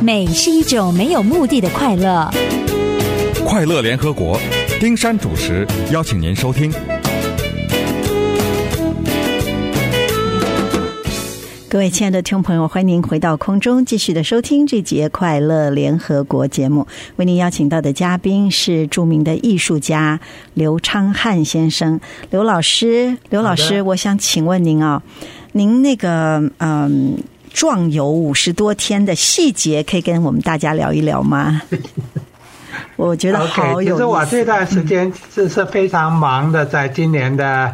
美是一种没有目的的快乐。 快乐联合国，丁山主持，邀请您收听。 各位亲爱的听众朋友，欢迎您回到空中继续的收听这节快乐联合国节目。为您邀请到的嘉宾是著名的艺术家刘昌汉先生。刘老师，我想请问您啊，您那个壮游50多天的细节，可以跟我们大家聊一聊吗？我觉得好有意思。 其实我这段时间是非常忙的，在今年的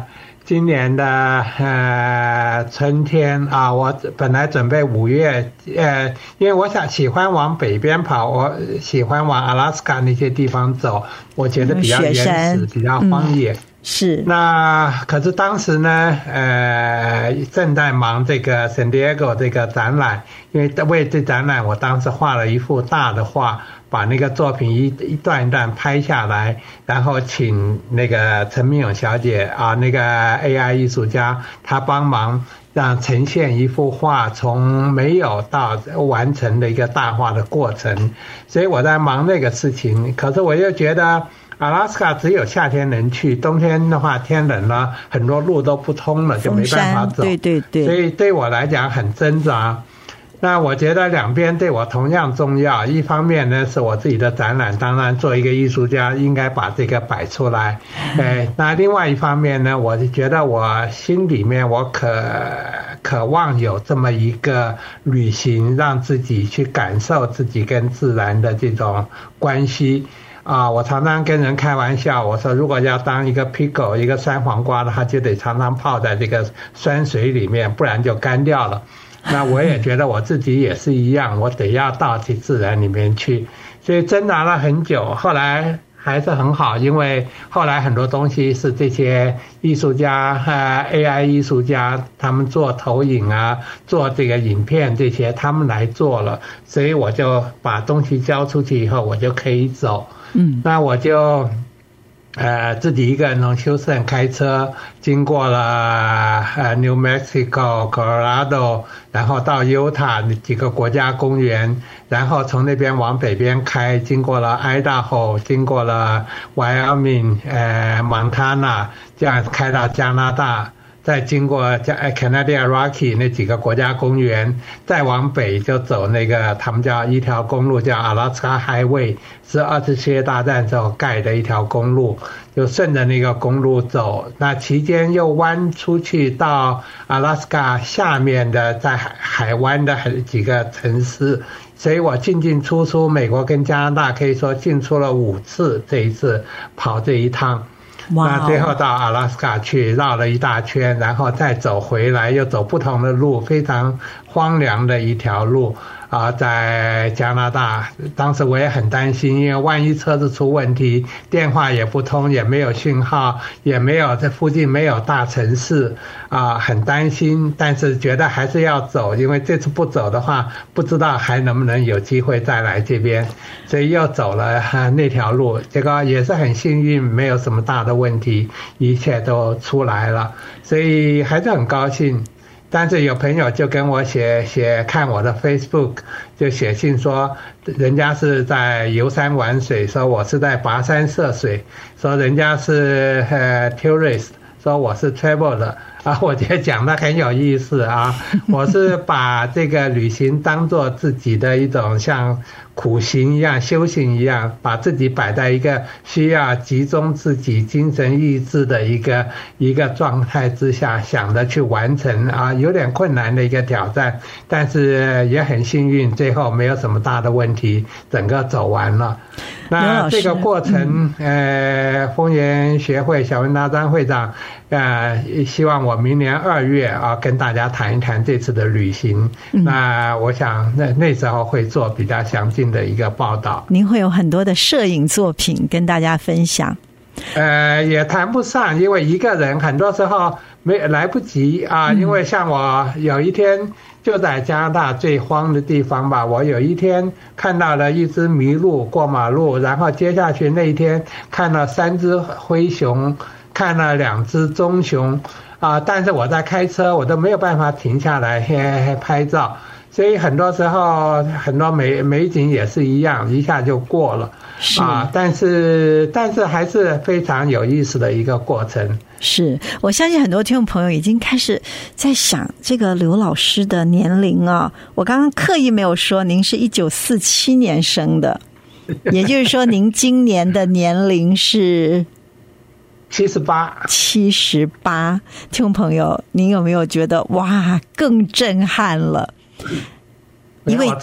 春天啊，我本来准备5月，因为我喜欢往北边跑，我喜欢往阿拉斯加那些地方走，我觉得比较原始，比较荒野。 是。 那可是当时呢，正在忙这个 San Diego 这个展览，因为为这展览，我当时画了一幅大的画，把那个作品一段一段拍下来，然后请那个陈明勇小姐啊，那个 AI 艺术家，她帮忙让呈现一幅画从没有到完成的一个大画的过程。所以我在忙那个事情，可是我又觉得阿拉斯加只有夏天能去，冬天的话天冷了，很多路都不通了，就没办法走。对，所以对我来讲很挣扎。那我觉得两边对我同样重要，一方面呢是我自己的展览，当然做一个艺术家应该把这个摆出来，那另外一方面呢，我就觉得我心里面我渴望有这么一个旅行，让自己去感受自己跟自然的这种关系啊。我常常跟人开玩笑，我说如果要当一个 pickle 一个酸黄瓜的话，就得常常泡在这个酸水里面，不然就干掉了。那我也觉得我自己也是一样，我得要到自然里面去，所以挣扎了很久，后来还是很好，因为后来很多东西是这些艺术家AI 艺术家他们做投影啊，做这个影片这些他们来做了，所以我就把东西交出去以后，我就可以走。那我就自己一个人从休斯顿开车经过了New Mexico、Colorado， 然后到 Utah 几个国家公园，然后从那边往北边开，经过了 Idaho， 经过了 Wyoming、Montana， 这样开到加拿大，再经过Canadian Rocky 那几个国家公园，再往北就走那个他们叫一条公路叫 Alaska Highway， 是2次世界大战之后盖的一条公路，就顺着那个公路走，那期间又弯出去到 Alaska 下面的在海湾的几个城市，所以我进出美国跟加拿大可以说进出了5次，这一次跑这一趟。那最后到阿拉斯加去绕了一大圈，然后再走回来，又走不同的路，非常荒凉的一条路啊，在加拿大。当时我也很担心，因为万一车子出问题，电话也不通，也没有讯号，也没有在附近没有大城市啊，很担心，但是觉得还是要走，因为这次不走的话，不知道还能不能有机会再来这边，所以又走了那条路，结果也是很幸运，没有什么大的问题，一切都出来了，所以还是很高兴。但是有朋友就跟我写看我的 Facebook， 就写信说人家是在游山玩水，说我是在跋山涉水，说人家是tourist， 说我是 traveler啊，我觉得讲的很有意思啊。我是把这个旅行当作自己的一种像苦行一样、修行一样，把自己摆在一个需要集中自己精神意志的一个状态之下，想着去完成啊，有点困难的一个挑战，但是也很幸运，最后没有什么大的问题，整个走完了。那这个过程，丰原学会小文大专会长，希望我明年2月啊，跟大家谈一谈这次的旅行。那我想那时候会做比较详尽的一个报道。 您会有很多的摄影作品跟大家分享。 也谈不上，因为一个人很多时候来不及啊。因为像我有一天就在加拿大最荒的地方吧，我有一天看到了一只麋鹿过马路，然后接下去那一天看了3只灰熊，看了2只棕熊啊，但是我在开车，我都没有办法停下来拍照。 所以很多时候很多美景也是一样，一下就过了啊。但是还是非常有意思的一个过程。 是，我相信很多听众朋友已经开始在想这个刘老师的年龄啊。我刚刚刻意没有说您是1947年生的，也就是说您今年的年龄是78。听众朋友，您有没有觉得哇更震撼了？一位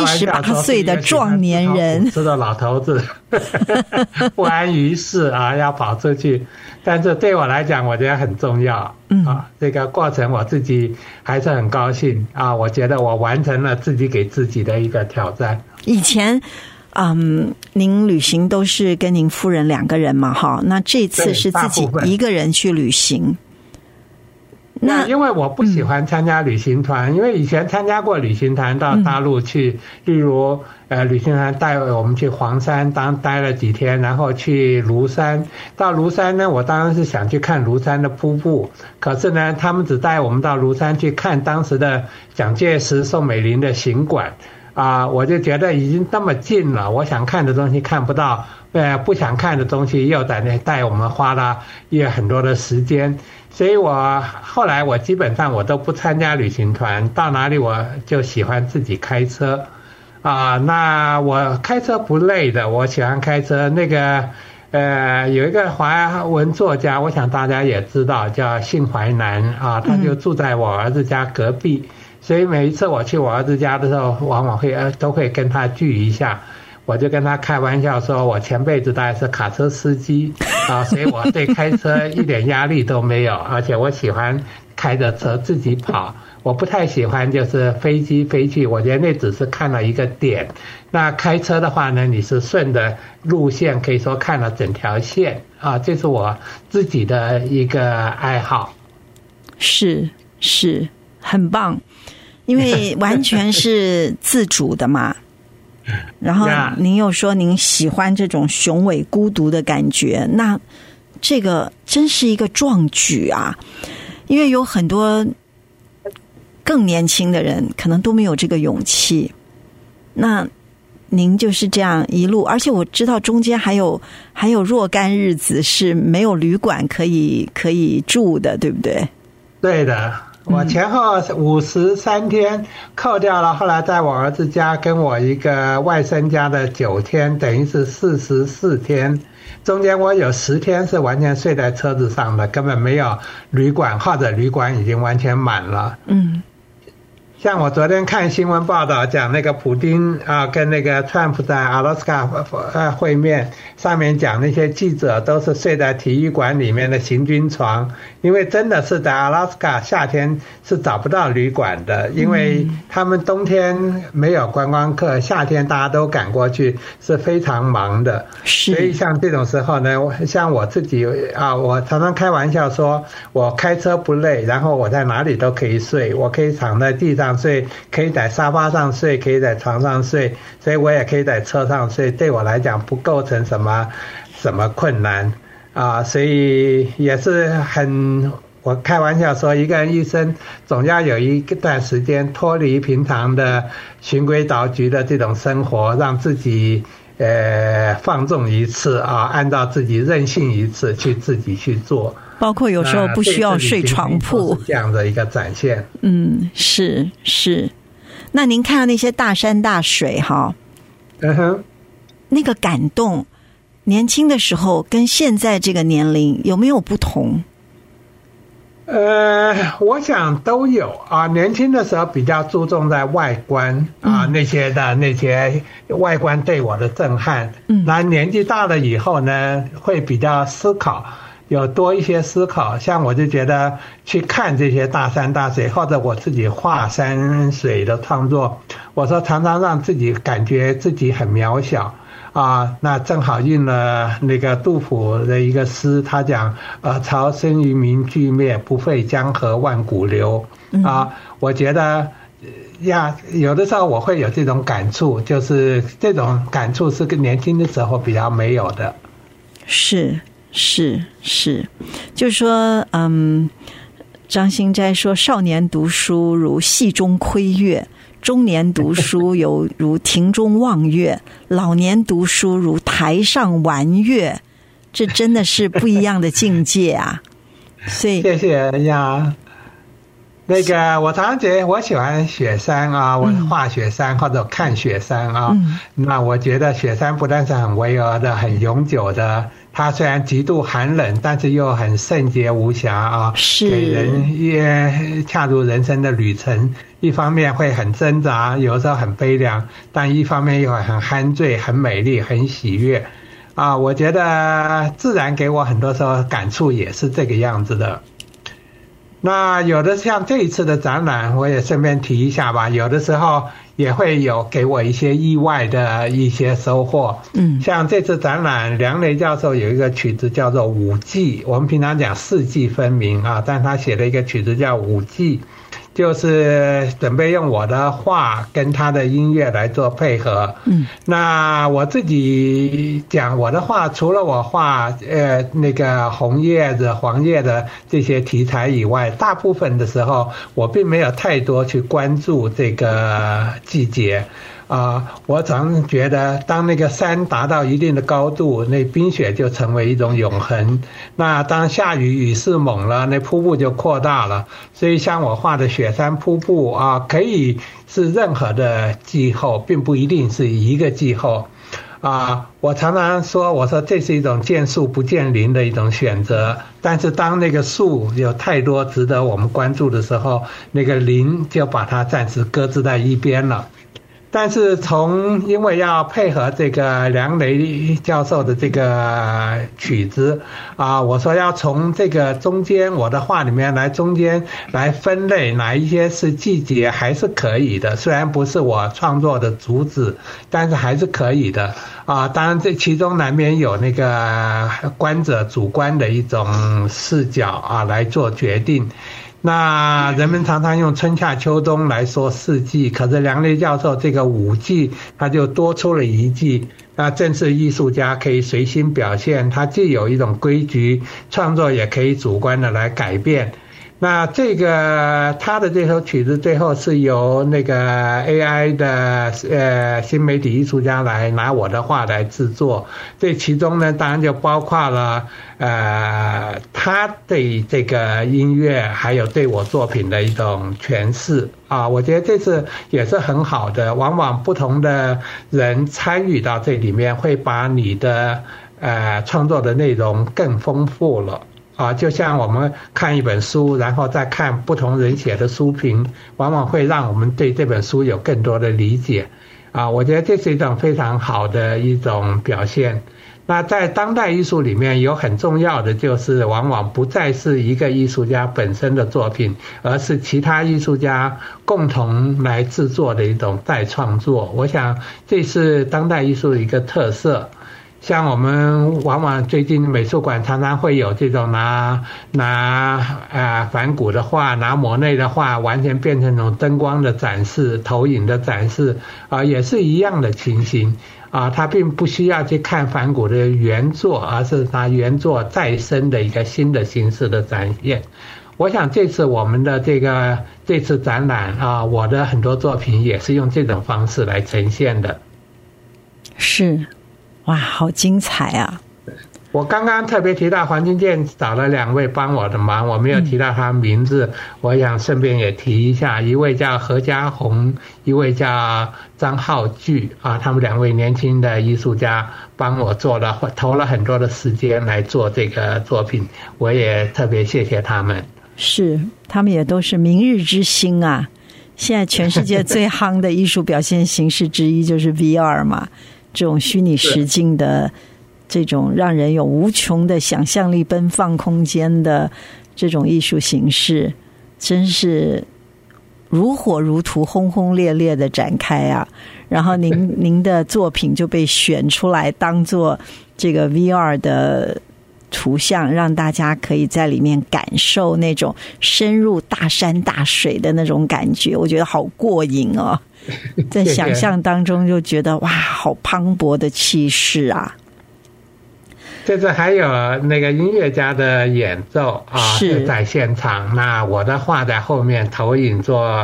78岁的壮年人， 知道老头子不安于世啊，要跑出去。但是对我来讲，我觉得很重要啊。这个过程我自己还是很高兴啊。我觉得我完成了自己给自己的一个挑战。 以前您旅行都是跟您夫人2个人嘛，哈，那这次是自己一个人去旅行。 那因为我不喜欢参加旅行团，因为以前参加过旅行团到大陆去，例如旅行团带我们去黄山待了几天，然后去庐山。到庐山呢，我当然是想去看庐山的瀑布，可是呢，他们只带我们到庐山去看当时的蒋介石、宋美龄的行馆啊，我就觉得已经那么近了，我想看的东西看不到，不想看的东西又在那带我们花了也很多的时间。所以后来我基本上我都不参加旅行团，到哪里我就喜欢自己开车啊。那我开车不累的，我喜欢开车。那个有一个华文作家，我想大家也知道，叫信怀南啊，他就住在我儿子家隔壁，所以每一次我去我儿子家的时候，往往都会跟他聚一下。我就跟他开玩笑说，我前辈子大概是卡车司机啊，所以我对开车一点压力都没有，而且我喜欢开着车自己跑，我不太喜欢就是飞机飞去，我觉得那只是看了一个点。那开车的话呢，你是顺着路线，可以说看了整条线啊，这是我自己的一个爱好。 是很棒，因为完全是自主的嘛。然后您又说您喜欢这种雄伟孤独的感觉，那这个真是一个壮举啊！因为有很多更年轻的人可能都没有这个勇气，那您就是这样一路，而且我知道中间还有若干日子是没有旅馆可以住的，对不对？ 对的。我前后53天，扣掉了后来在我儿子家跟我一个外甥家的9天，等于是44天。中间我有10天是完全睡在车子上的，根本没有旅馆，或者旅馆已经完全满了。像我昨天看新闻报道讲那个普丁啊跟那个川普在阿拉斯加会面，上面讲那些记者都是睡在体育馆里面的行军床，因为真的是在阿拉斯加夏天是找不到旅馆的，因为他们冬天没有观光客，夏天大家都赶过去，是非常忙的。所以像这种时候呢，像我自己啊，我常常开玩笑说我开车不累，然后我在哪里都可以睡，我可以躺在地上睡，可以在沙发上睡，可以在床上睡，所以我也可以在车上睡，对我来讲不构成什么困难啊，所以也是我开玩笑说，一个人一生总要有一段时间脱离平常的循规蹈矩的这种生活，让自己放纵一次啊，按照自己任性一次，自己去做。 包括有时候不需要睡床铺， 这样的一个展现。 是。那您看到那些大山大水哈，那个感动，年轻的时候跟现在这个年龄有没有不同？ 我想都有啊。年轻的时候比较注重在外观啊，那些外观对我的震撼。那年纪大了以后呢，会比较思考。有多一些思考，像我就觉得去看这些大山大水，或者我自己画山水的创作，我说常常让自己感觉自己很渺小啊。那正好应了那个杜甫的一个诗，他讲潮生于民俱灭，不废江河万古流啊。我觉得有的时候我会有这种感触，就是这种感触是跟年轻的时候比较没有的。 是，就是说，张新斋说，少年读书如戏中窥月， 中年读书有如庭中望月，老年读书如台上玩月，这真的是不一样的境界啊！所以谢谢呀。那个我常常觉得我喜欢雪山啊，我画雪山或者看雪山啊，那我觉得雪山不但是很巍峨的、很永久的，它虽然极度寒冷，但是又很圣洁无瑕啊， 是给人也恰如人生的旅程。一方面会很挣扎，有时候很悲凉，但一方面又很酣醉、很美丽、很喜悦啊。我觉得自然给我很多时候感触也是这个样子的。那有的像这一次的展览，我也顺便提一下吧，有的时候也会有给我一些意外的一些收获。像这次展览，梁雷教授有一个曲子叫做五季，我们平常讲四季分明啊，但他写了一个曲子叫五季，就是准备用我的画跟他的音乐来做配合。那我自己讲我的画，除了我画那个红叶子、黄叶的这些题材以外，大部分的时候我并没有太多去关注这个季节。我常觉得当那个山达到一定的高度，那冰雪就成为一种永恒，那当下雨雨势猛了，那瀑布就扩大了。所以像我画的雪山瀑布啊，可以是任何的气候，并不一定是一个气候我常常说，我说这是一种见树不见林的一种选择，但是当那个树有太多值得我们关注的时候，那个林就把它暂时搁置在一边了。但是因为要配合这个梁雷教授的这个曲子我说要从这个中间我的画里面中间来分类哪一些是季节，还是可以的，虽然不是我创作的主旨，但是还是可以的当然这其中难免有那个观者主观的一种视角来做决定。那人们常常用春夏秋冬来说四季，可是梁雷教授这个五季他就多出了一季，那正是艺术家可以随心表现，他既有一种规矩，创作也可以主观的来改变。那这个他的这首曲子最后是由那个 AI 的新媒体艺术家来拿我的画来制作，这其中呢当然就包括了他对这个音乐还有对我作品的一种诠释我觉得这次也是很好的，往往不同的人参与到这里面，会把你的创作的内容更丰富了就像我们看一本书，然后再看不同人写的书评，往往会让我们对这本书有更多的理解我觉得这是一种非常好的一种表现。那在当代艺术里面有很重要的就是往往不再是一个艺术家本身的作品，而是其他艺术家共同来制作的一种再创作，我想这是当代艺术的一个特色。像我们往往最近美术馆常常会有这种拿梵谷的画，拿莫内的画，完全变成一种灯光的展示、投影的展示也是一样的情形他并不需要去看梵谷的原作，而是他原作再生的一个新的形式的展现。我想这次我们的这次展览我的很多作品也是用这种方式来呈现的。 是，哇，好精彩啊！ 我刚刚特别提到黄金健找了2位帮我的忙，我没有提到他名字，我想顺便也提一下，一位叫何家宏，一位叫张浩巨他们2位年轻的艺术家帮我投了很多的时间来做这个作品，我也特别谢谢他们。 是，他们也都是明日之星啊！现在全世界最夯的艺术表现形式之一就是 VR 嘛，这种虚拟实境的这种让人有无穷的想象力奔放空间的这种艺术形式，真是如火如荼、轰轰烈烈的展开啊！然后您的作品就被选出来当做这个 VR 的图像，让大家可以在里面感受那种深入大山大水的那种感觉，我觉得好过瘾哦！在想象当中就觉得哇，好磅礴的气势啊！ 这次还有那个音乐家的演奏是在现场，那我的画在后面投影做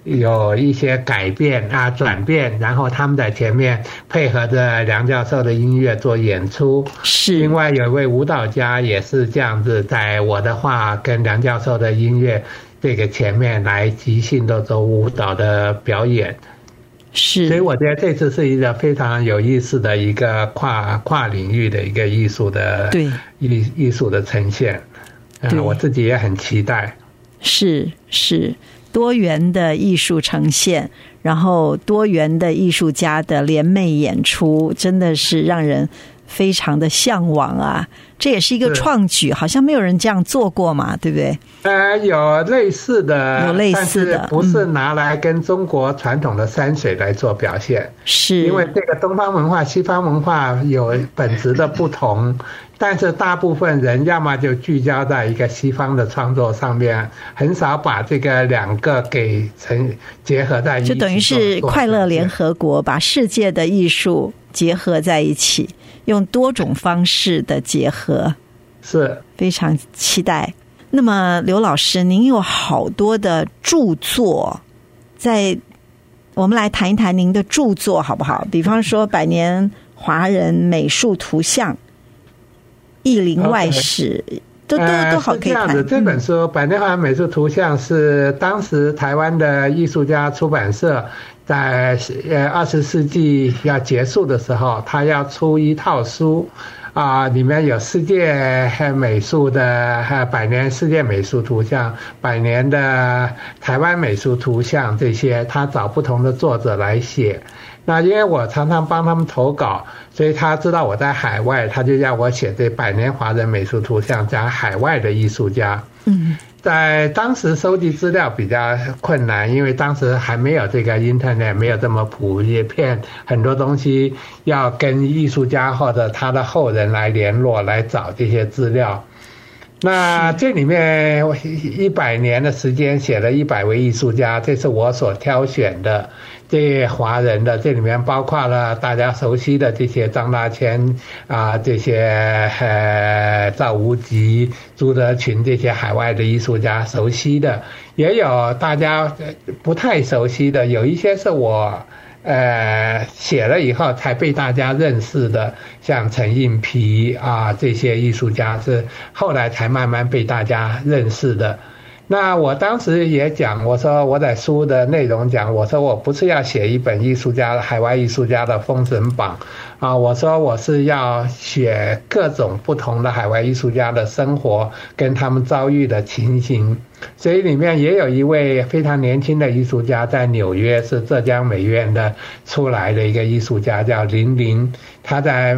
有一些改变啊转变，然后他们在前面配合着梁教授的音乐做演出。 是。 另外有一位舞蹈家也是这样子，在我的话跟梁教授的音乐这个前面来即兴的做舞蹈的表演。 是。 所以我觉得这次是一个非常有意思的一个跨领域的一个艺术的艺术的呈现。我自己也很期待。是多元的艺术呈现，然后多元的艺术家的联袂演出，真的是让人非常的向往啊！这也是一个创举，好像没有人这样做过嘛，对不对？ 有类似的， 但是不是拿来跟中国传统的山水来做表现， 是因为这个东方文化、西方文化有本质的不同。但是大部分人要么就聚焦在一个西方的创作上面，很少把这个两个给结合在一起， 就等于是快乐联合国把世界的艺术结合在一起，用多种方式的结合， 是非常期待。那么刘老师，您有好多的著作，我们来谈一谈您的著作好不好？比方说百年华人美术图像、艺林外史，都好可以谈。 这本书《百年华人美术图像》是当时台湾的艺术家出版社在20世纪要结束的时候，他要出一套书里面有世界美术的百年世界美术图像、百年的台湾美术图像，这些他找不同的作者来写。那因为我常常帮他们投稿，所以他知道我在海外，他就要我写这百年华人美术图像，讲海外的艺术家。在当时收集资料比较困难，因为当时还没有这个 internet， 没有这么普遍，很多东西要跟艺术家或者他的后人来联络，来找这些资料。那这里面100年的时间写了100位艺术家，这是我所挑选的这些华人的，这里面包括了大家熟悉的这些张大千这些赵无极、朱德群这些海外的艺术家熟悉的，也有大家不太熟悉的，有一些是我写了以后才被大家认识的，像陈应皮这些艺术家是后来才慢慢被大家认识的。那我当时也讲，我说我在书的内容讲，我说我不是要写一本海外艺术家的封神榜我说我是要写各种不同的海外艺术家的生活跟他们遭遇的情形。所以里面也有一位非常年轻的艺术家，在纽约，是浙江美院的出来的一个艺术家，叫林林。他在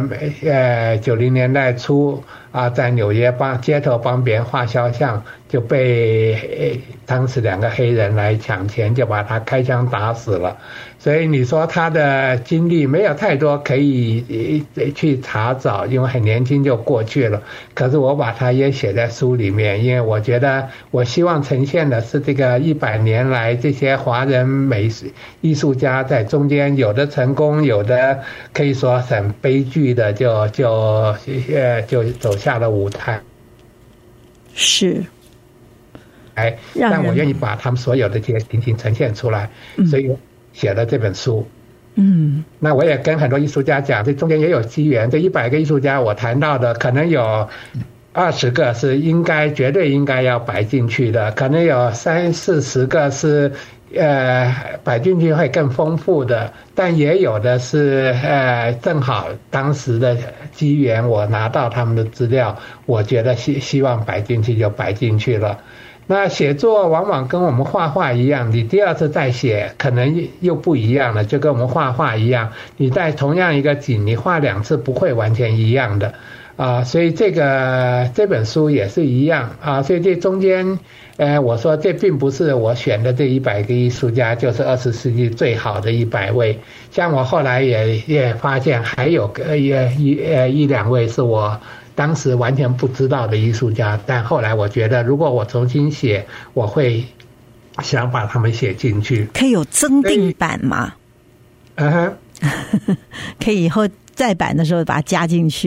90年代初在纽约街头帮别人画肖像，就被当时2个黑人来抢钱，就把他开枪打死了。所以你说他的经历没有太多可以去查找，因为很年轻就过去了。可是我把它也写在书里面，因为我觉得我希望呈现的是这个100年来这些华人艺术家在中间，有的成功，有的可以说很悲剧的就走下了舞台。 是。 但我愿意把他们所有的这些情形呈现出来，所以写了这本书。那我也跟很多艺术家讲，这中间也有机缘，这100个艺术家我谈到的，可能有20个是绝对应该要摆进去的，可能有30-40个是摆进去会更丰富的，但也有的是正好当时的机缘，我拿到他们的资料，我觉得希望摆进去就摆进去了。那写作往往跟我们画画一样，你第2次再写可能又不一样了，就跟我们画画一样，你在同样一个景，你画2次不会完全一样的所以这本书也是一样所以这中间我说这并不是我选的这100个艺术家就是20世纪最好的100位，像我后来也发现还有1-2位是我当时完全不知道的艺术家，但后来我觉得如果我重新写，我会想把他们写进去。 可以有增订版吗？可以以后再版的时候把它加进去。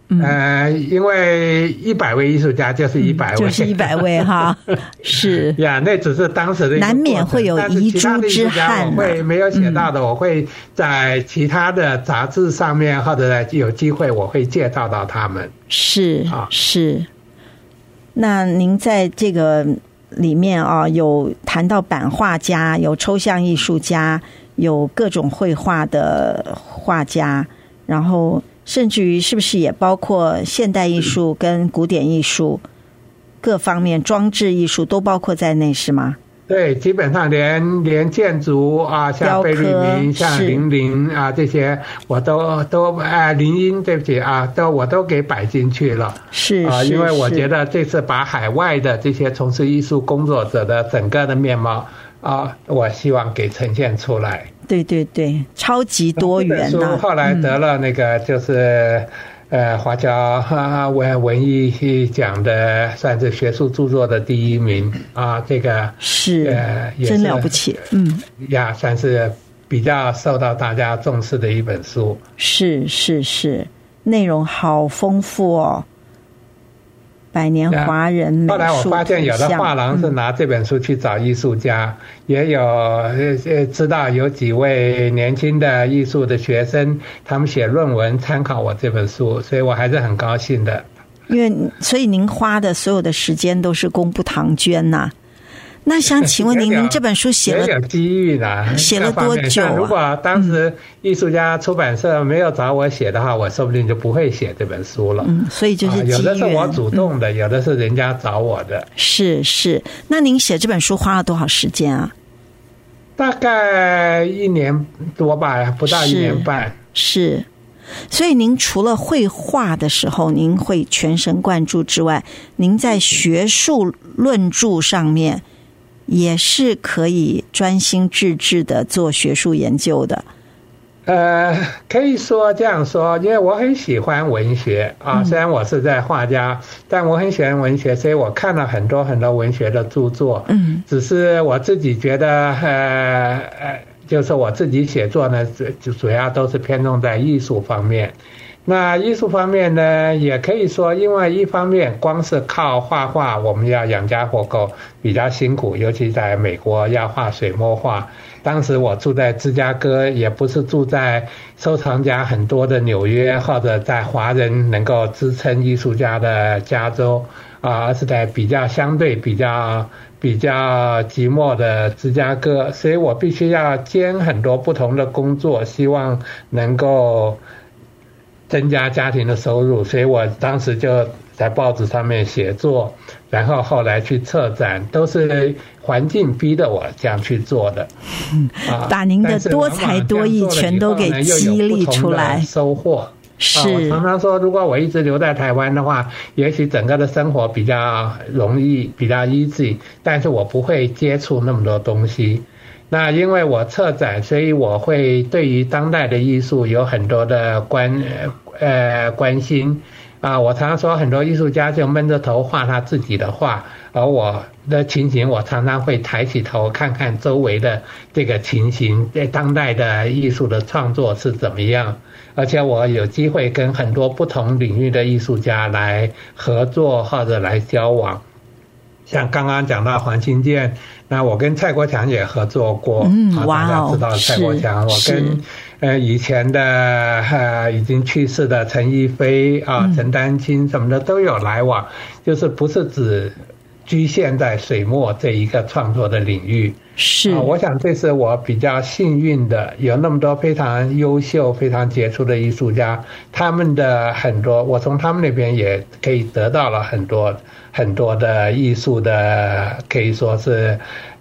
因为100位艺术家就是100位， 就是100位哈，是呀，那只是当时的一个难免会有遗珠之憾我会没有写到的，我会在其他的杂志上面或者有机会我会介绍到他们。 是是。那您在这个里面啊，有谈到版画家，有抽象艺术家，有各种绘画的画家，然后甚至于是不是也包括现代艺术跟古典艺术各方面，装置艺术都包括在内是吗？ 对，基本上连建筑啊，像贝聿铭、像林林啊这些，我都林荫，对不起啊，我都给摆进去了。 是因为我觉得这次把海外的这些从事艺术工作者的整个的面貌我希望给呈现出来。 对对对，超级多元啊！后来得了那个就是华侨文艺奖的，算是学术著作的第1名啊，这个是真了不起， 算是比较受到大家重视的一本书。是是是， 内容好丰富哦。百年华人美术图像。 后来我发现有的画廊是拿这本书去找艺术家，也有知道有几位年轻的艺术的学生，他们写论文参考我这本书，所以我还是很高兴的。 所以您花的所有的时间都是功不唐捐呐。那想请问您这本书写了有机遇呢， 写了多久啊？ 如果当时艺术家出版社没有找我写的话，我说不定就不会写这本书了。 所以就是机缘， 有的是我主动的，有的是人家找我的。 是是，那您写这本书花了多少时间啊？ 大概1年多吧，不到1年半。 是。所以您除了绘画的时候您会全神贯注之外，您在学术论著上面也是可以专心致志的做学术研究的。 可以说这样说，因为我很喜欢文学啊，虽然我是在画家，但我很喜欢文学，所以我看了很多很多文学的著作。只是我自己觉得就是我自己写作呢，主要都是偏重在艺术方面。那艺术方面呢，也可以说，因为一方面光是靠画画，我们要养家活口，比较辛苦，尤其在美国要画水墨画。当时我住在芝加哥，也不是住在收藏家很多的纽约，或者在华人能够支撑艺术家的加州而是在相对比较寂寞的芝加哥，所以我必须要兼很多不同的工作，希望能够增加家庭的收入，所以我当时就在报纸上面写作，然后后来去策展，都是环境逼得我这样去做的。 把您的多才多艺全都给激励出来， 收获。 是， 我常常说，如果我一直留在台湾的话，也许整个的生活比较容易，比较 easy， 但是我不会接触那么多东西。那因为我策展，所以我会对于当代的艺术有很多的关心。我常常说，很多艺术家就闷着头画他自己的画，而我的情形，我常常会抬起头看看周围的这个情形，在当代的艺术的创作是怎么样。而且我有机会跟很多不同领域的艺术家来合作或者来交往。像刚刚讲到黄清健，那我跟蔡国强也合作过。大家知道蔡国强，我跟以前的已经去世的陈逸飞陈丹青什么的都有来往，就是不是只局限在水墨这一个创作的领域。 是， 我想这是我比较幸运的，有那么多非常优秀、非常杰出的艺术家，他们的很多，我从他们那边也可以得到了很多很多的艺术的，可以说是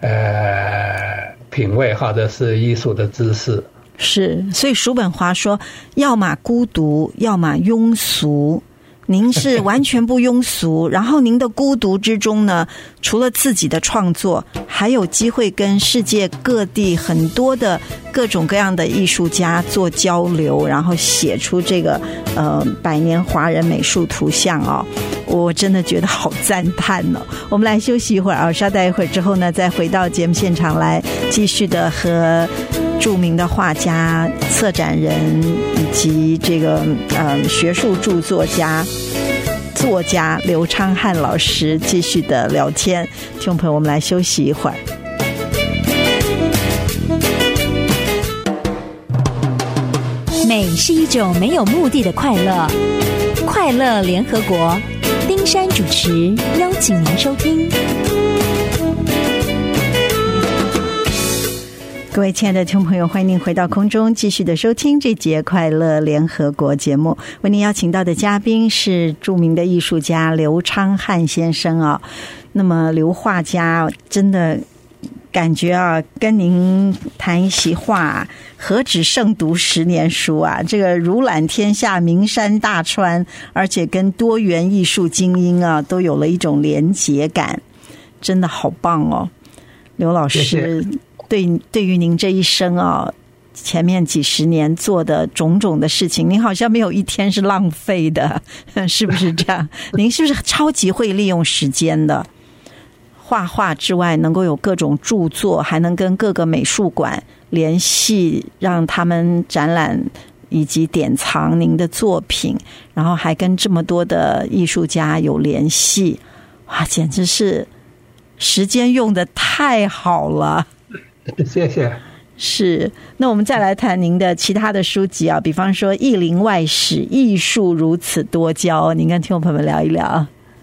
品味或者是艺术的知识。 是，所以叔本华说，要么孤独，要么庸俗。您是完全不庸俗，然后您的孤独之中呢，除了自己的创作，还有机会跟世界各地很多的各种各样的艺术家做交流，然后写出这个百年华人美术图像哦，我真的觉得好赞叹哦。我们来休息一会儿稍待一会儿之后呢，再回到节目现场来继续的和著名的画家、策展人以及这个学术著作家刘昌汉老师继续的聊天。听众朋友，我们来休息一会儿。 美是一种没有目的的快乐，快乐联合国，丁山主持，邀请您收听。 各位亲爱的听众朋友，欢迎您回到空中继续的收听这节快乐联合国节目。为您邀请到的嘉宾是著名的艺术家刘昌汉先生啊。那么刘画家真的感觉啊，跟您谈一席话，何止胜读10年书啊，这个如览天下名山大川，而且跟多元艺术精英啊都有了一种连结感，真的好棒哦。刘老师，谢谢。对于您这一生啊，前面几十年做的种种的事情，您好像没有一天是浪费的，是不是这样？您是不是超级会利用时间的？画画之外，能够有各种著作，还能跟各个美术馆联系，让他们展览以及典藏您的作品，然后还跟这么多的艺术家有联系，哇，简直是时间用得太好了。 谢谢。 是，那我们再来谈您的其他的书籍啊，比方说《艺林外史》，艺术如此多娇，您跟听众朋友们聊一聊。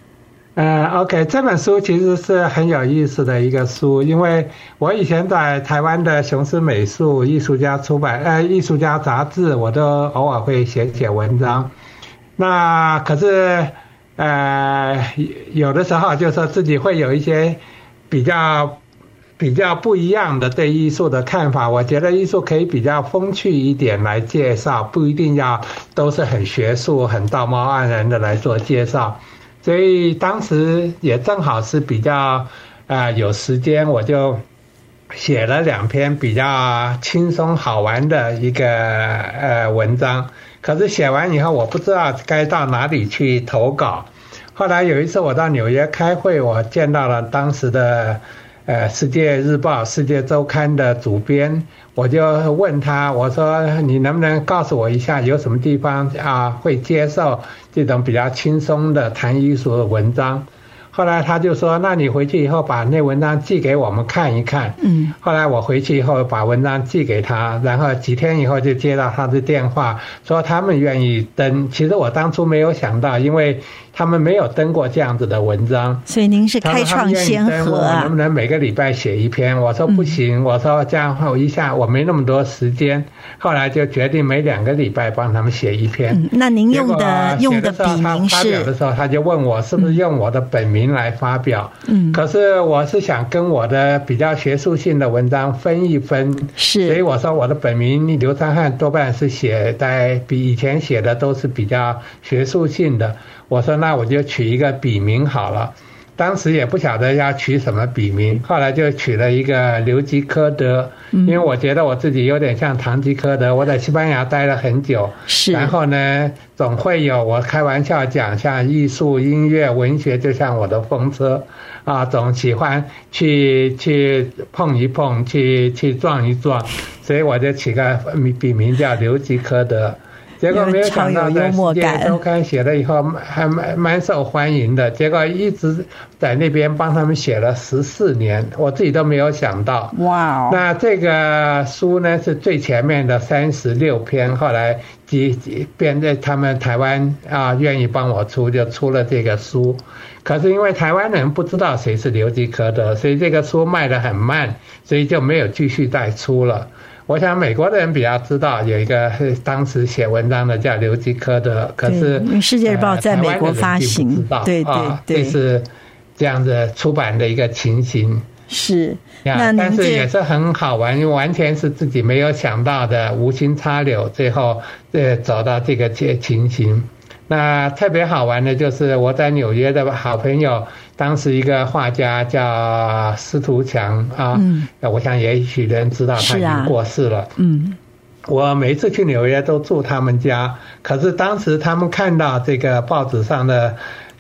OK， 这本书其实是很有意思的一个书，因为我以前在台湾的雄狮美术艺术家艺术家杂志，我都偶尔会写文章。那可是有的时候就说自己会有一些比较不一样的对艺术的看法，我觉得艺术可以比较风趣一点来介绍，不一定要都是很学术很道貌岸然的来做介绍。所以当时也正好是比较有时间，我就写了2篇比较轻松好玩的一个文章。可是写完以后我不知道该到哪里去投稿。后来有一次我到纽约开会，我见到了当时的世界日报、世界周刊的主编，我就问他，我说你能不能告诉我一下有什么地方会接受这种比较轻松的谈艺术的文章。后来他就说，那你回去以后把那文章寄给我们看一看。后来我回去以后把文章寄给他，然后几天以后就接到他的电话，说他们愿意登。其实我当初没有想到，因为他们没有登过这样子的文章。 所以您是开创先河啊。 能不能每个礼拜写一篇？我说不行，我说这样后一下我没那么多时间。后来就决定每2个礼拜帮他们写一篇。 那您用的笔名是？ 发表的时候他就问我是不是用我的本名来发表。可是我是想跟我的比较学术性的文章分一分， 是， 所以我说我的本名刘昌汉多半是写在比以前写的都是比较学术性的。我说那我就取一个笔名好了。当时也不晓得要取什么笔名，后来就取了一个刘吉科德，因为我觉得我自己有点像堂吉诃德，我在西班牙待了很久， 是， 然后呢总会有，我开玩笑讲，像艺术、音乐、文学就像我的风车总喜欢去碰一碰，去撞一撞，所以我就起个笔名叫刘吉科德。结果没有想到在世界周刊写了以后还蛮受欢迎的，结果一直在那边帮他们写了14年，我自己都没有想到。 哇！ 那这个书呢是最前面的36篇，后来变在他们台湾愿意帮我出，就出了这个书。可是因为台湾人不知道谁是刘吉科德，所以这个书卖得很慢，所以就没有继续再出了。我想美国的人比较知道有一个当时写文章的叫刘吉科德，可是 《世界日报》在美国发行，对对对， 这是这样子出版的一个情形。 是， 但是也是很好玩，因为完全是自己没有想到的无心插柳，最后走到这个情形。那特别好玩的就是我在纽约的好朋友，当时一个画家叫司徒强我想也许人知道他已经过世了。我每一次去纽约都住他们家，可是当时他们看到这个报纸上的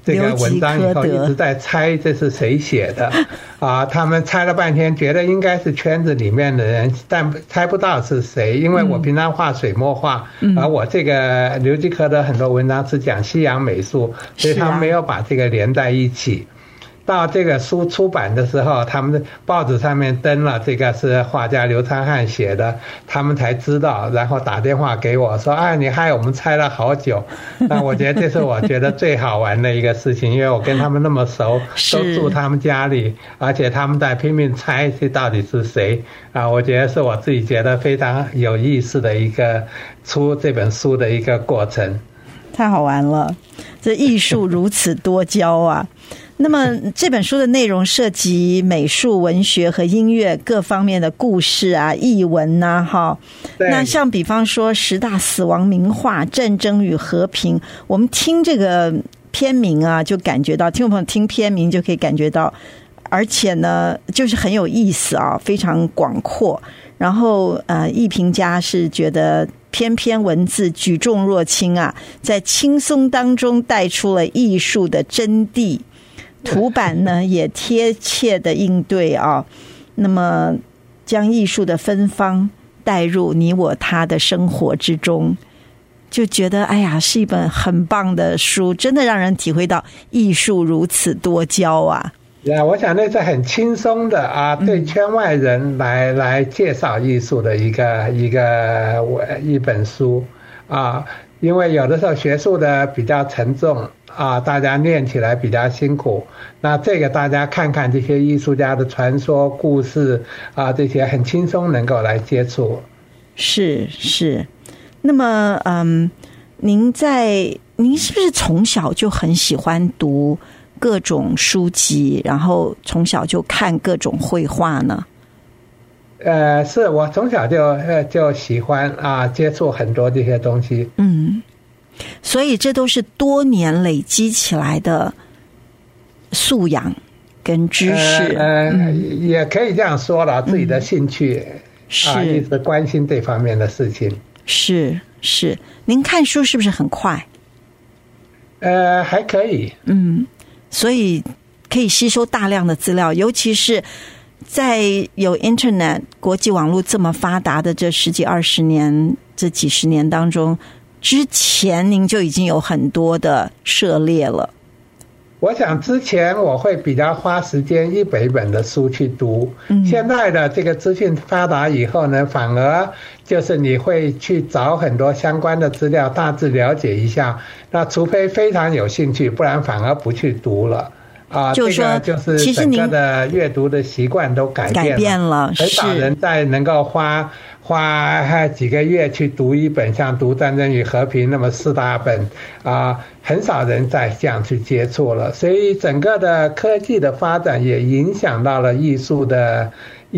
这个文章以后，一直在猜这是谁写的啊。他们猜了半天，觉得应该是圈子里面的人，但猜不到是谁。因为我平常画水墨画，而我这个刘基科的很多文章是讲西洋美术，所以他们没有把这个连在一起。到这个书出版的时候，他们报纸上面登了这个是画家刘昌汉写的，他们才知道，然后打电话给我说：“哎，你害我们猜了好久。”那我觉得这是我觉得最好玩的一个事情，因为我跟他们那么熟，都住他们家里，而且他们在拼命猜这到底是谁啊！我觉得是我自己觉得非常有意思的一个出这本书的一个过程。 太好玩了，这艺术如此多娇啊！那么这本书的内容涉及美术、文学和音乐各方面的故事啊、译文啊，哈。那像比方说10大死亡名画、战争与和平，我们听这个片名啊，就感觉到听众朋友听片名就可以感觉到，而且呢，就是很有意思啊，非常广阔。然后艺评家是觉得篇篇文字举重若轻啊，在轻松当中带出了艺术的真谛。图版呢也贴切的应对啊，那么将艺术的芬芳带入你我他的生活之中，就觉得哎呀，是一本很棒的书，真的让人体会到艺术如此多娇啊。 我想那是很轻松的啊，对圈外人来介绍艺术的一本书啊，因为有的时候学术的比较沉重啊，大家念起来比较辛苦。那这个大家看看这些艺术家的传说故事啊，这些很轻松能够来接触。 是。那么您是不是从小就很喜欢读各种书籍，然后从小就看各种绘画呢？ 是我从小就喜欢啊，接触很多这些东西。 所以这都是多年累积起来的素养跟知识。 也可以这样说了，自己的兴趣一直关心这方面的事情。是。您看书是不是很快？ 还可以。 所以可以吸收大量的资料，尤其是在有 Internet 国际网络这么发达的这10几20年，这几十年当中，之前您就已经有很多的涉猎了。 我想之前我会比较花时间一本一本的书去读，现在的这个资讯发达以后呢，反而就是你会去找很多相关的资料，大致了解一下，那除非非常有兴趣，不然反而不去读了啊。 就是说， 就是整个的阅读的习惯都改变了，很少人再能够花几个月去读一本像读《战争与和平》那么4大本啊，很少人再这样去接触了。所以整个的科技的发展也影响到了艺术的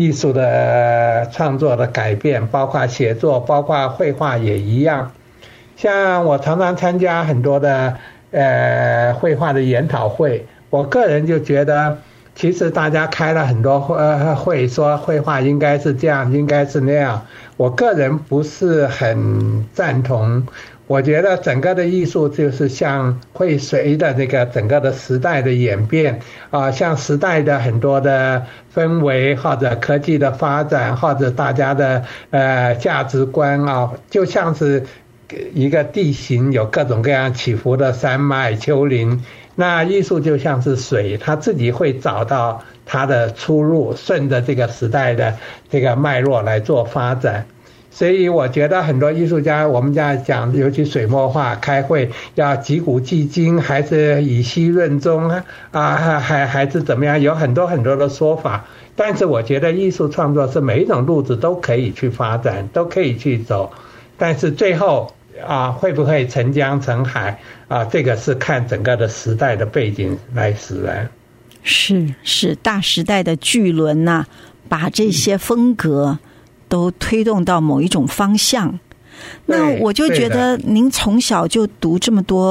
创作的改变，包括写作，包括绘画也一样。像我常常参加很多的绘画的研讨会，我个人就觉得其实大家开了很多会，说绘画应该是这样，应该是那样。我个人不是很赞同。我觉得整个的艺术就是像会随着这个整个的时代的演变啊，像时代的很多的氛围，或者科技的发展，或者大家的价值观啊，就像是一个地形有各种各样起伏的山脉丘陵。那艺术就像是水，它自己会找到它的出路，顺着这个时代的这个脉络来做发展。所以我觉得很多艺术家，我们家讲，尤其水墨画开会要击古记今，还是以西润中啊，还是怎么样，有很多很多的说法。但是我觉得艺术创作是每一种路子都可以去发展，都可以去走，但是最后会不会成江成海啊？这个是看整个的时代的背景来使然。 是大时代的巨轮呐，把这些风格都推动到某一种方向。那我就觉得您从小就读这么多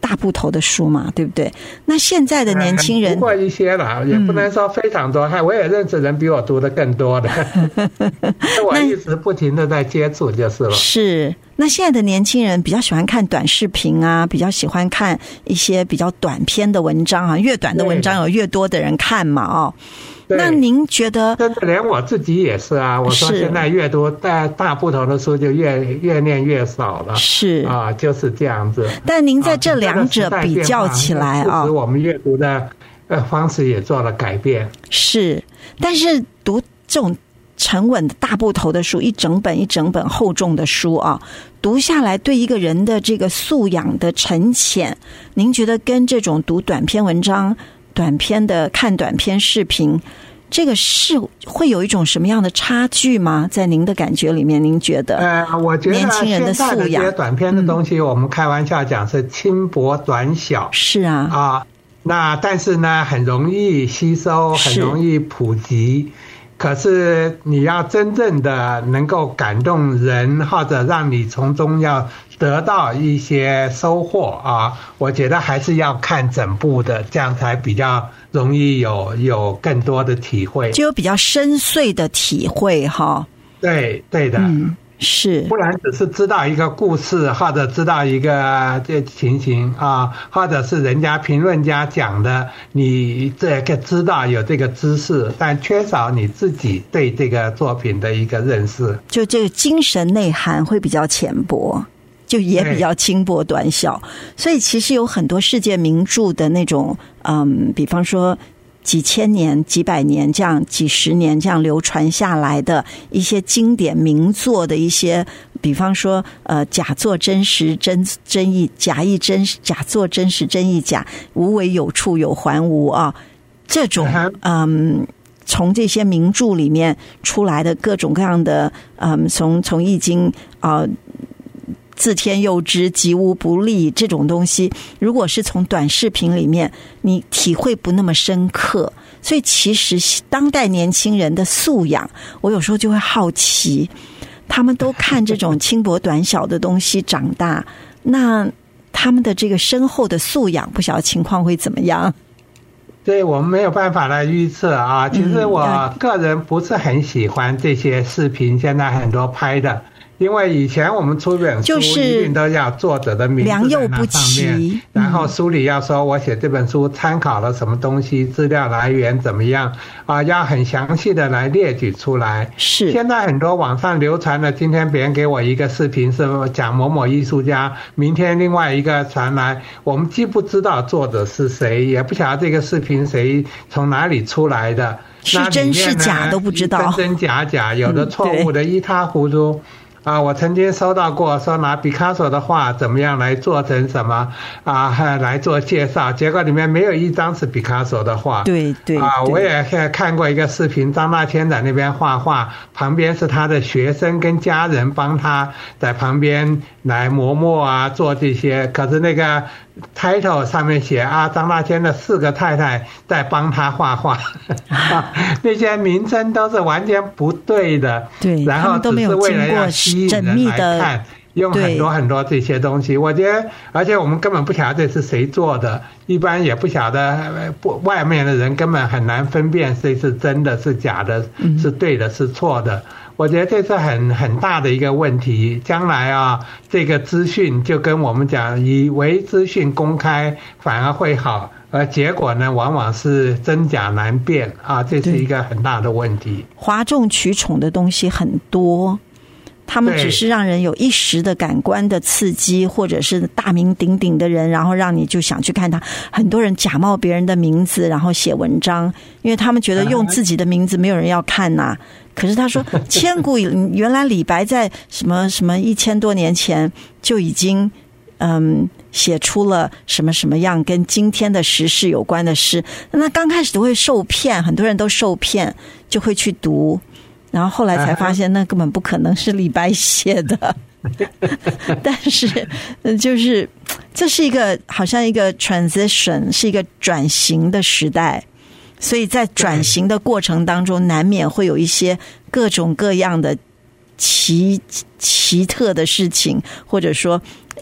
大部头的书嘛，对不对？那现在的年轻人读过一些了，也不能说非常多，我也认识人比我读的更多的我一直不停的在接触就是了。 是，那现在的年轻人比较喜欢看短视频啊，比较喜欢看一些比较短篇的文章啊，越短的文章有越多的人看嘛哦。那您觉得？真的， 连我自己也是啊。我说现在越多大部头的书就越念越少了。 是啊， 就是这样子。 但您在这两者比较起来啊， 我们阅读的方式也做了改变。 是，但是读这种沉稳的大部头的书，一整本一整本厚重的书啊，读下来对一个人的这个素养的沉潜，您觉得跟这种读短篇文章？短篇的看短篇视频，这个是会有一种什么样的差距吗？在您的感觉里面，您觉得？ 我觉得年轻人的素养， 现在的这些短篇的东西，我们开玩笑讲是轻薄短小。 是啊， 那但是呢，很容易吸收，很容易普及。可是你要真正的能够感动人，或者让你从中要得到一些收获啊，我觉得还是要看整部的，这样才比较容易有更多的体会， 就有比较深邃的体会哈。 对的。 是， 不然只是知道一个故事，或者知道一个这情形啊，或者是人家评论家讲的，你这个知道有这个知识，但缺少你自己对这个作品的一个认识， 就这个精神内涵会比较浅薄，就也比较轻薄短小。所以其实有很多世界名著的那种比方说几千年几百年这样几十年这样流传下来的一些经典名作的一些，比方说假作真实真意，假意真假作真实真意假，无为有处有还无啊，这种从这些名著里面出来的各种各样的从易经自天佑之，吉无不利，这种东西如果是从短视频里面你体会不那么深刻，所以其实当代年轻人的素养，我有时候就会好奇，他们都看这种轻薄短小的东西长大，那他们的这个深厚的素养不晓得情况会怎么样。 对，我们没有办法来预测啊。其实我个人不是很喜欢这些视频，现在很多拍的，因为以前我们出本书一定都要作者的名字在那上面，然后书里要说我写这本书参考了什么东西，资料来源怎么样啊，要很详细的来列举出来。 是， 现在很多网上流传的，今天别人给我一个视频是讲某某艺术家，明天另外一个传来，我们既不知道作者是谁，也不晓得这个视频谁从哪里出来的， 是真是假都不知道， 真假，有的错误的一塌糊涂。我曾经收到过说拿毕卡索的画怎么样来做成什么来做介绍，结果里面没有一张是毕卡索的画。 对， 我也看过一个视频，张大千在那边画画，旁边是他的学生跟家人帮他在旁边来磨做这些，可是那个 title 上面写张大千的4个太太在帮他画画那些名称都是完全不对的。 对， 然后只是为了要吸引人来看，用很多这些东西，我觉得，而且我们根本不晓得这是谁做的，一般也不晓得，外面的人根本很难分辨谁是真的是假的，是对的是错的。我觉得这是很大的一个问题，将来这个资讯就跟我们讲，以为资讯公开反而会好，而结果呢，往往是真假难辨这是一个很大的问题。 哗众取宠的东西很多，他们只是让人有一时的感官的刺激，或者是大名鼎鼎的人，然后让你就想去看他。很多人假冒别人的名字然后写文章，因为他们觉得用自己的名字没有人要看呐。可是他说千古原来李白在什么1000多年前就已经写出了什么什么样跟今天的时事有关的诗，那刚开始都会受骗，很多人都受骗就会去读，然后后来才发现那根本不可能是李白写的但是就是这是一个好像一个 transition， 是一个转型的时代，所以在转型的过程当中难免会有一些各种各样的奇特的事情，或者说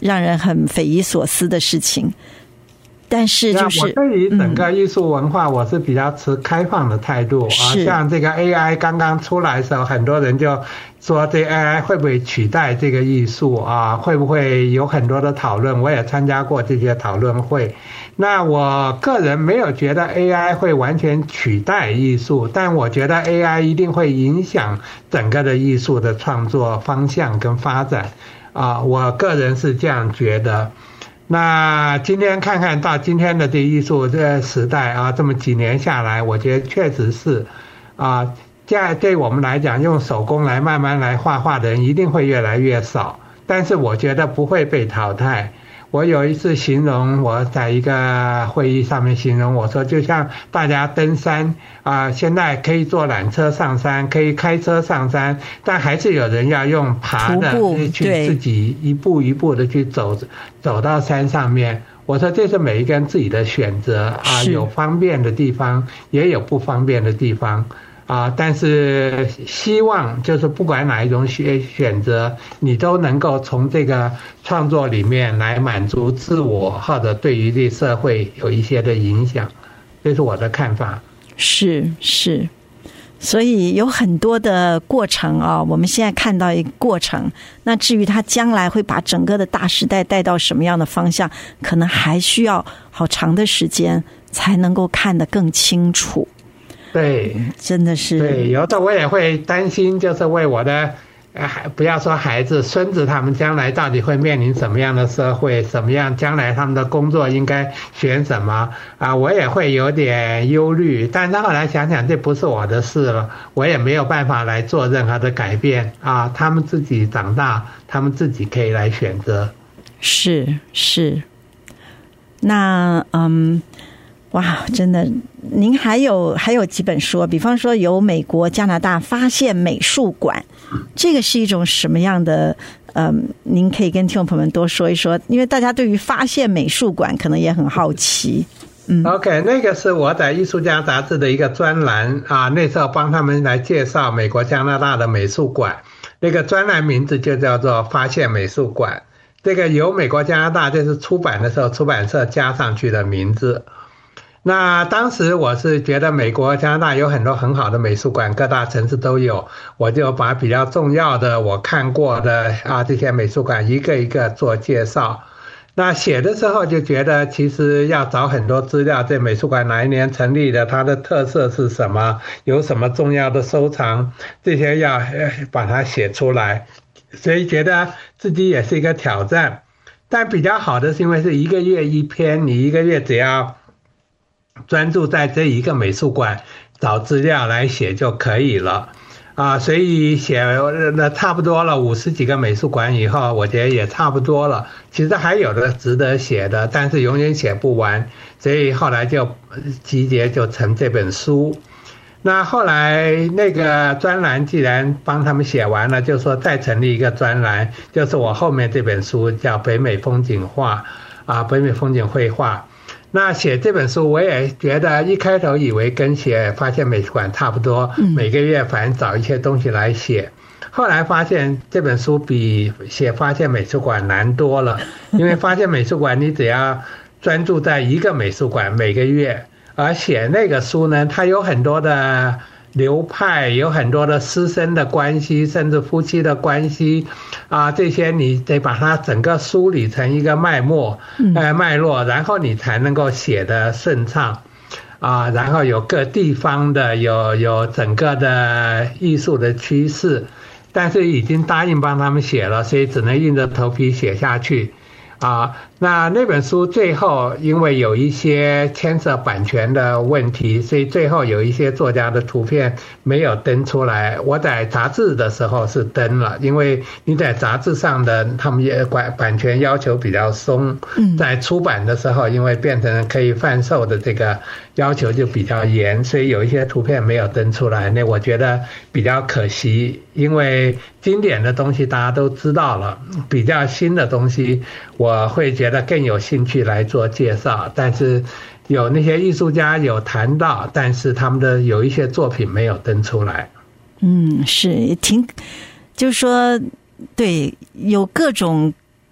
让人很匪夷所思的事情。但是就是我对于整个艺术文化我是比较持开放的态度像这个 AI 刚刚出来的时候，很多人就说这 AI 会不会取代这个艺术会不会有很多的讨论，我也参加过这些讨论会。那我个人没有觉得 AI 会完全取代艺术，但我觉得 AI 一定会影响整个的艺术的创作方向跟发展我个人是这样觉得。那今天看看到今天的这艺术这个时代这么几年下来，我觉得确实是对我们来讲，用手工来慢慢来画画的人一定会越来越少，但是我觉得不会被淘汰。我有一次形容，我在一个会议上面形容，我说就像大家登山现在可以坐缆车上山，可以开车上山，但还是有人要用爬的去自己一步一步的去走到山上面。我说这是每一个人自己的选择有方便的地方，也有不方便的地方但是希望就是不管哪一种选择，你都能够从这个创作里面来满足自我，或者对于这社会有一些的影响，这是我的看法。 是，所以有很多的过程我们现在看到一个过程，那至于它将来会把整个的大时代带到什么样的方向，可能还需要好长的时间才能够看得更清楚。 对， 真的是。 对，有的我也会担心，就是为我的不要说孩子、孙子，他们将来到底会面临什么样的社会，什么样将来他们的工作应该选什么我也会有点忧虑。但是后来想想，这不是我的事了，我也没有办法来做任何的改变他们自己长大，他们自己可以来选择。是。 那哇，真的，您还有几本书，比方说有美国加拿大发现美术馆，这个是一种什么样的您可以跟听众朋友们多说一说，因为大家对于发现美术馆可能也很好奇。 OK， 那个是我在艺术家杂志的一个专栏那时候帮他们来介绍美国加拿大的美术馆，那个专栏名字就叫做发现美术馆，这个由美国加拿大这是出版的时候出版社加上去的名字。那当时我是觉得美国加拿大有很多很好的美术馆，各大城市都有，我就把比较重要的我看过的这些美术馆一个一个做介绍。那写的时候就觉得其实要找很多资料，这美术馆哪一年成立的，它的特色是什么，有什么重要的收藏，这些要把它写出来，所以觉得自己也是一个挑战。但比较好的是因为是一个月一篇，你一个月只要专注在这一个美术馆找资料来写就可以了所以写了差不多了50几个美术馆以后，我觉得也差不多了。其实还有的值得写的，但是永远写不完，所以后来就集结就成这本书。那后来那个专栏既然帮他们写完了，就说再成立一个专栏，就是我后面这本书叫北美风景画北美风景绘画。那写这本书我也觉得一开头以为跟写发现美术馆差不多，每个月反正找一些东西来写，后来发现这本书比写发现美术馆难多了。因为发现美术馆你只要专注在一个美术馆每个月，而写那个书呢，它有很多的流派，有很多的师生的关系，甚至夫妻的关系这些你得把它整个梳理成一个脉络，然后你才能够写得顺畅然后有各地方的有整个的艺术的趋势，但是已经答应帮他们写了，所以只能硬着头皮写下去那本书最后因为有一些牵涉版权的问题，所以最后有一些作家的图片没有登出来。我在杂志的时候是登了，因为你在杂志上的他们也版权要求比较松，在出版的时候因为变成可以贩售的这个要求就比较严，所以有一些图片没有登出来，那我觉得比较可惜。因为经典的东西大家都知道了，比较新的东西我会觉得更有兴趣来做介绍，但是有那些艺术家有谈到，但是他们的有一些作品没有登出来。是就是说对，有各种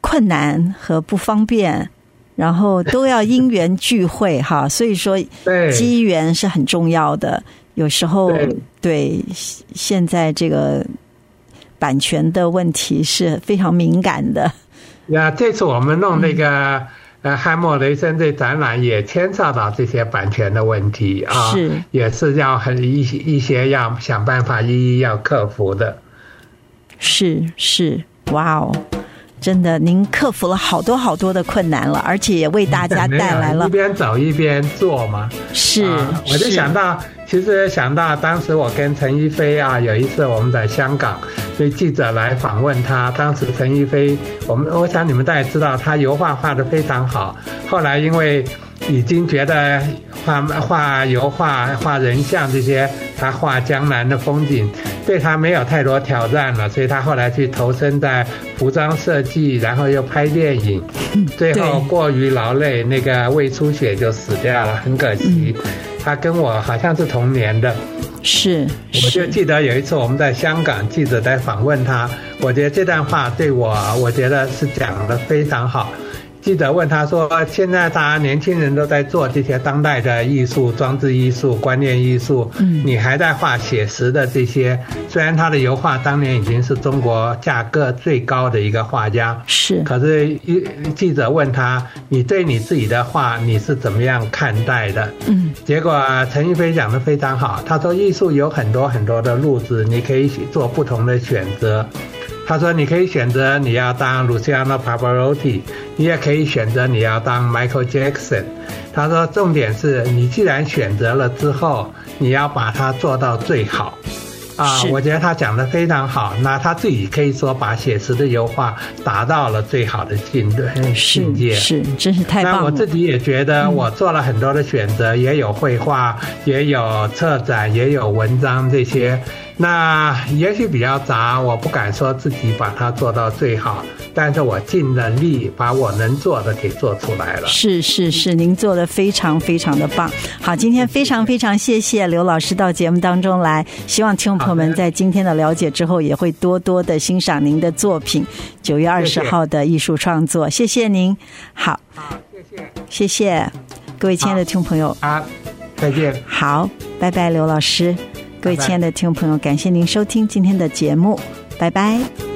困难和不方便，然后都要因缘聚会哈，所以说机缘是很重要的。有时候对现在这个版权的问题是非常敏感的。 这次我们弄那个汉默雷森这展览也牵涉到这些版权的问题啊，也是要一些要想办法一一要克服的。是， 哇哦！真的，您克服了好多好多的困难了，而且也为大家带来了一边走一边做嘛。 是， 我就想到当时我跟陈一飞有一次我们在香港，所以记者来访问他，当时陈一飞，我想你们大家知道，他油画画得非常好，后来因为已经觉得画油画、画人像这些，他画江南的风景对他没有太多挑战了，所以他后来去投身在服装设计，然后又拍电影，最后过于劳累，那个胃出血就死掉了，很可惜。他跟我好像是同年的。 是， 我就记得有一次我们在香港，记者在访问他，我觉得这段话对我觉得是讲得非常好。记者问他说，现在大家年轻人都在做这些当代的艺术、装置艺术、观念艺术，你还在画写实的这些，虽然他的油画当年已经是中国价格最高的一个画家， 是， 可是记者问他，你对你自己的画你是怎么样看待的？结果陈一飞讲得非常好，他说艺术有很多很多的路子，你可以做不同的选择。他说你可以选择你要当 Luciano Pavarotti， 你也可以选择你要当 Michael Jackson。 他说重点是你既然选择了之后，你要把它做到最好我觉得他讲得非常好。那他自己可以说把写实的油画达到了最好的境界， 是真是太棒了。 那我自己也觉得我做了很多的选择，也有绘画，也有策展，也有文章这些，那也许比较杂，我不敢说自己把它做到最好，但是我尽了力把我能做的给做出来了。 是，您做的非常非常的棒。好，今天非常非常谢谢刘老师到节目当中来，希望听众朋友们在今天的了解之后也会多多的欣赏您的作品，9月20号的艺术创作。谢谢您。好，谢谢各位亲爱的听众朋友。 再见。 好，拜拜，刘老师。各位亲爱的听众朋友，感谢您收听今天的节目，拜拜。